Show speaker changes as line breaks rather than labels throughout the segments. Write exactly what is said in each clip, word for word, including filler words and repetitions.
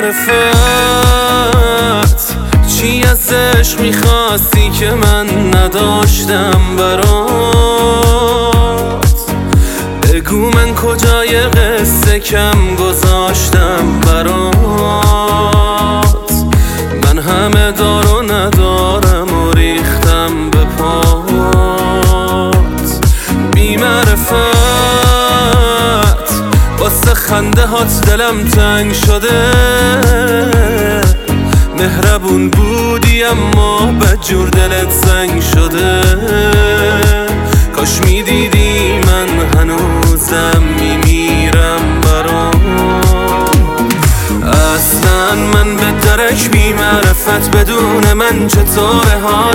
معرفت چی از عشق میخواستی که من نداشتم برات؟ بگو من کجای قصه کم گذاشتم برات؟ من همه دار و ندارم و ریختم به پات. بی معرفت واسه خنده هات دلم تنگ شده، مهربون بودی اما بدجور دلت زنگ شده. کاش میدیدی من هنوزم میمیرم برات. اصلا من به درک بی معرفت بدون من چطور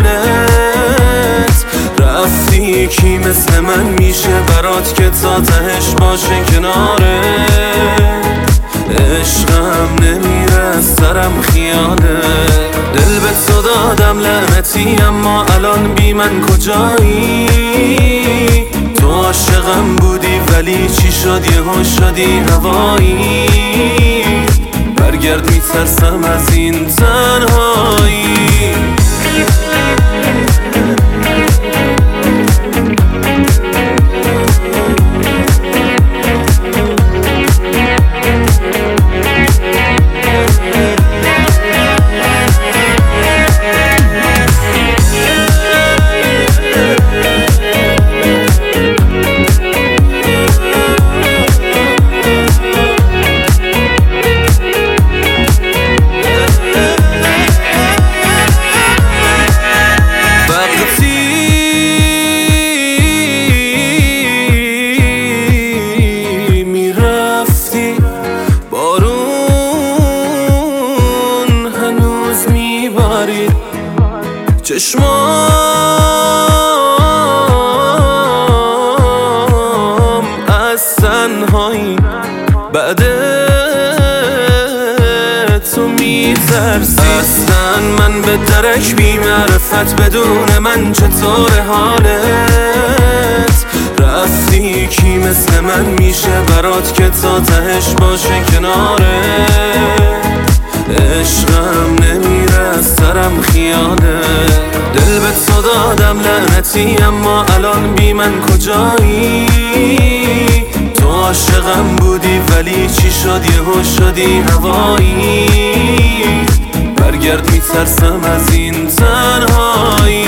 حالت؟ رفتی کی مثل من میشه برات که تا تهش باشه کناره؟ عشقم نمیره از سرم خیاله، دل به تو دادم لعنتی اما الان بی من کجایی؟ تو عاشقم بودی ولی چی شد یهو شدی هوایی؟ برگرد میترسم از این تنهایی. چشمام از تنهایی بعد تو میترسی. اصلا من به درک بی معرفت بدون من چطور حالت؟ رفتی کی مثل من میشه برات که تا تهش باشه کناره؟ عشقم نمیره از سرم خیاله، دل به تو دادم لعنتی اما الان بی من کجایی؟ تو عاشقم بودی ولی چی شد یهو شدی هوایی؟ برگرد میترسم از این تنهایی.